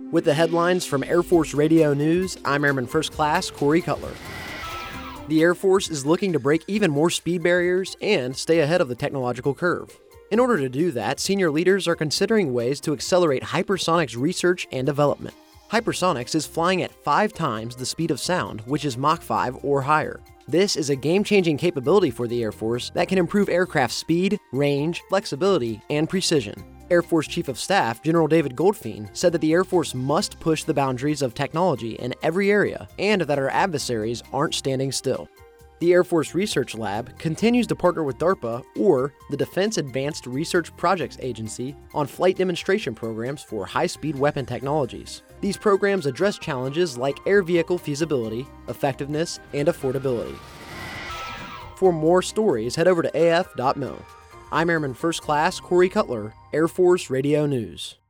With the headlines from Air Force Radio News, I'm Airman First Class Corey Cutler. The Air Force is looking to break even more speed barriers and stay ahead of the technological curve. In order to do that, senior leaders are considering ways to accelerate hypersonics research and development. Hypersonics is flying at 5 times the speed of sound, which is Mach 5 or higher. This is a game-changing capability for the Air Force that can improve aircraft speed, range, flexibility, and precision. Air Force Chief of Staff General David Goldfein said that the Air Force must push the boundaries of technology in every area and that our adversaries aren't standing still. The Air Force Research Lab continues to partner with DARPA, or the Defense Advanced Research Projects Agency, on flight demonstration programs for high-speed weapon technologies. These programs address challenges like air vehicle feasibility, effectiveness, and affordability. For more stories, head over to af.mil. I'm Airman First Class Corey Cutler, Air Force Radio News.